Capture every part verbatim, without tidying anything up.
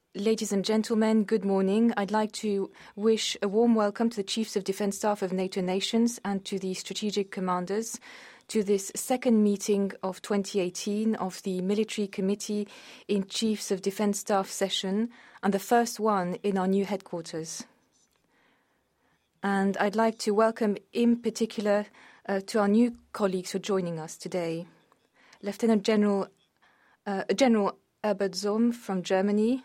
Ladies and gentlemen, good morning. I'd like to wish a warm welcome to the Chiefs of Defence Staff of NATO nations and to the strategic commanders to this second meeting of twenty eighteen of the Military Committee in Chiefs of Defence Staff session, and the first one in our new headquarters. And I'd like to welcome in particular uh, to our new colleagues who are joining us today. Lieutenant General, uh, General Herbert Zohm from Germany,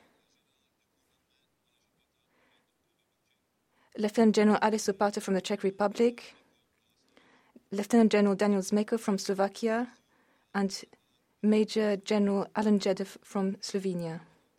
Lieutenant General Ales Opata from the Czech Republic, Lieutenant General Daniel Zmeko from Slovakia, and Major General Alan Jedov from Slovenia.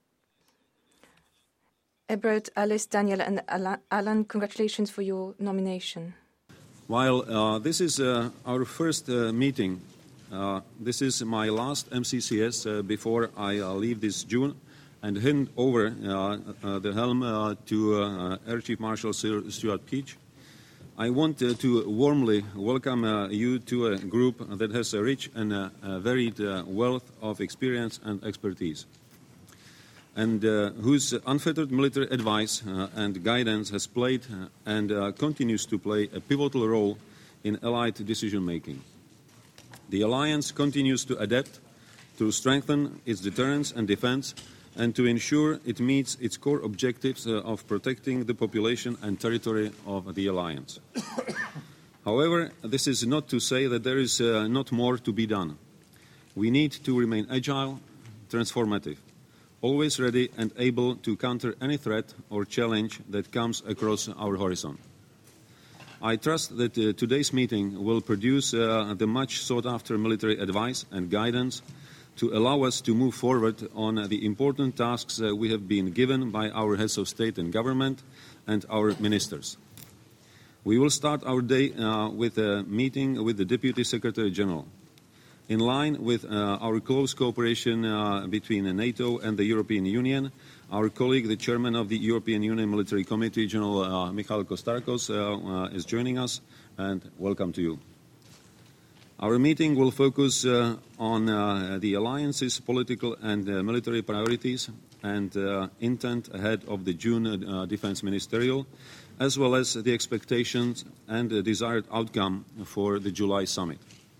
Herbert, Alice, Daniel, and Alan, congratulations for your nomination. While uh, this is uh, our first uh, meeting, uh, this is my last M C C S uh, before I uh, leave this June and hand over uh, uh, the helm uh, to uh, Air Chief Marshal Sir Stuart Peach. I want uh, to warmly welcome uh, you to a group that has a rich and uh, a varied uh, wealth of experience and expertise, and uh, whose unfettered military advice uh, and guidance has played uh, and uh, continues to play a pivotal role in Allied decision-making. The Alliance continues to adapt to strengthen its deterrence and defense and to ensure it meets its core objectives uh, of protecting the population and territory of the Alliance. However, this is not to say that there is uh, not more to be done. We need to remain agile, transformative, always ready and able to counter any threat or challenge that comes across our horizon. I trust that uh, today's meeting will produce uh, the much sought-after military advice and guidance to allow us to move forward on uh, the important tasks uh, we have been given by our heads of state and government and our ministers. We will start our day uh, with a meeting with the Deputy Secretary General. In line with uh, our close cooperation uh, between NATO and the European Union, our colleague, the Chairman of the European Union Military Committee, General uh, Michail Kostarkos, uh, uh, is joining us, and welcome to you. Our meeting will focus uh, on uh, the Alliance's political and uh, military priorities and uh, intent ahead of the June uh, Defence Ministerial, as well as the expectations and the desired outcome for the July summit.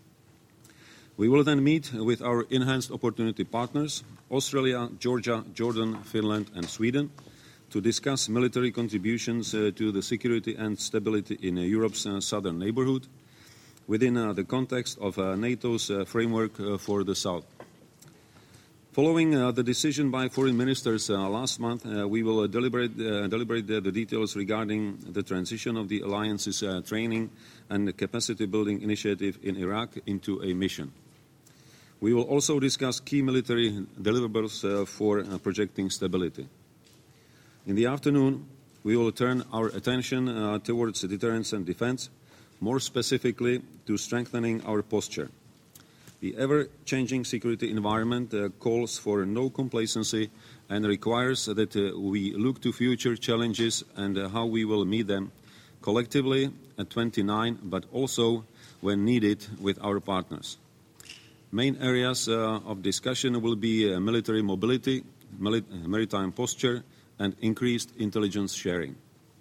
We will then meet with our enhanced opportunity partners, Australia, Georgia, Jordan, Finland and Sweden, to discuss military contributions uh, to the security and stability in uh, Europe's uh, southern neighbourhood, within uh, the context of uh, NATO's uh, framework uh, for the South. Following uh, the decision by foreign ministers uh, last month, uh, we will uh, deliberate, uh, deliberate uh, the details regarding the transition of the Alliance's uh, training and capacity-building initiative in Iraq into a mission. We will also discuss key military deliverables uh, for uh, projecting stability. In the afternoon, we will turn our attention uh, towards deterrence and defense, more specifically to strengthening our posture. The ever-changing security environment uh, calls for no complacency and requires that uh, we look to future challenges and uh, how we will meet them collectively at twenty-nine, but also, when needed, with our partners. Main areas uh, of discussion will be uh, military mobility, mili- maritime posture, and increased intelligence sharing.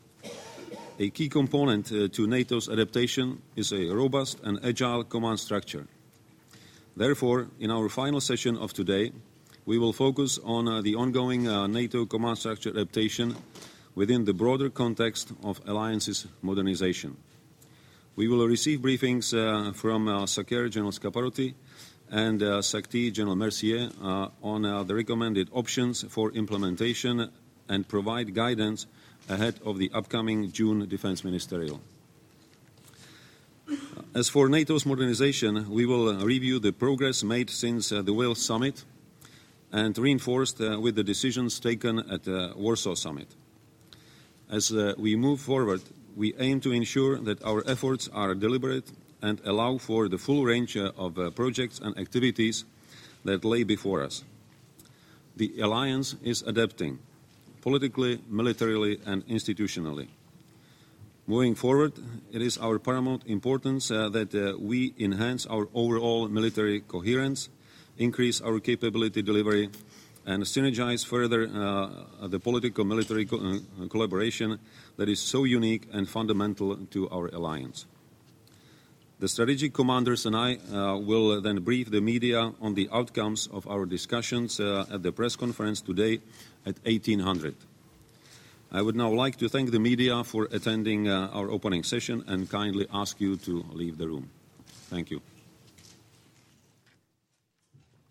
A key component uh, to NATO's adaptation is a robust and agile command structure. Therefore, in our final session of today, we will focus on uh, the ongoing uh, NATO command structure adaptation within the broader context of Alliance's modernization. We will receive briefings uh, from uh, SACEUR General Scaparotti and uh, SACTI General Mercier uh, on uh, the recommended options for implementation and provide guidance ahead of the upcoming June Defence Ministerial. As for NATO's modernization, we will review the progress made since uh, the Wales summit and reinforced uh, with the decisions taken at the Warsaw summit. As uh, we move forward, we aim to ensure that our efforts are deliberate and allow for the full range uh, of uh, projects and activities that lay before us. The Alliance is adapting, politically, militarily and institutionally. Moving forward, it is our paramount importance uh, that uh, we enhance our overall military coherence, increase our capability delivery, and synergize further uh, the political-military co uh, collaboration that is so unique and fundamental to our alliance. The strategic commanders and I uh, will then brief the media on the outcomes of our discussions uh, at the press conference today at eighteen hundred. I would now like to thank the media for attending uh, our opening session and kindly ask you to leave the room. Thank you.